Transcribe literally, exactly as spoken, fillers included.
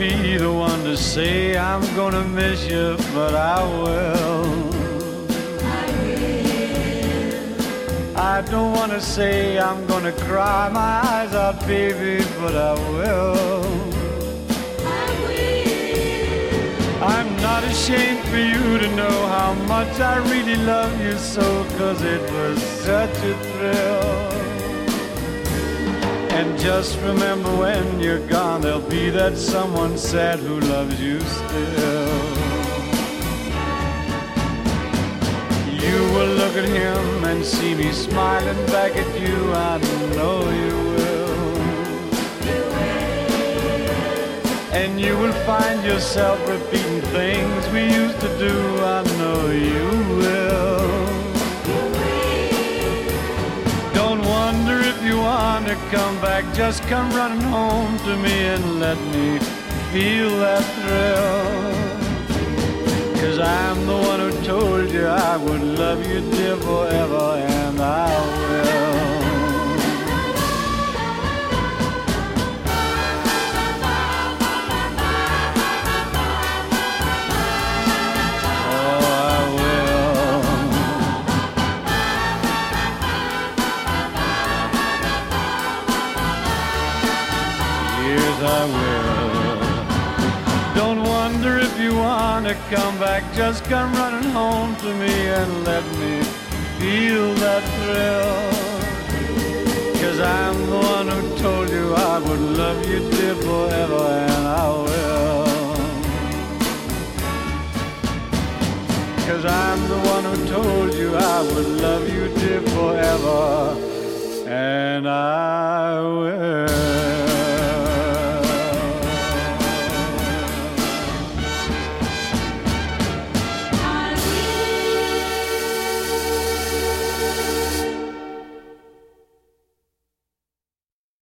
be the one to say I'm gonna miss you, but I will. I will. I don't wanna say I'm gonna cry my eyes out, baby, but I will. I will. I'm not ashamed for you to know how much I really love you so, 'cause it was such a thrill. And just remember when you're gone, there'll be that someone sad who loves you still. You will look at him and see me smiling back at you. I know you will. You will. And you will find yourself repeating things we used to do. I know you will. Don't wonder if you want to come back. Just come running home to me and let me feel that thrill. 'Cause I'm the one who told you I would love you, dear, forever, and I will. I will. Don't wonder if you want to come back. Just come running home to me and let me feel that thrill. 'Cause I'm the one who told you I would love you, dear, forever, and I will. 'Cause I'm the one who told you I would love you, dear, forever, and I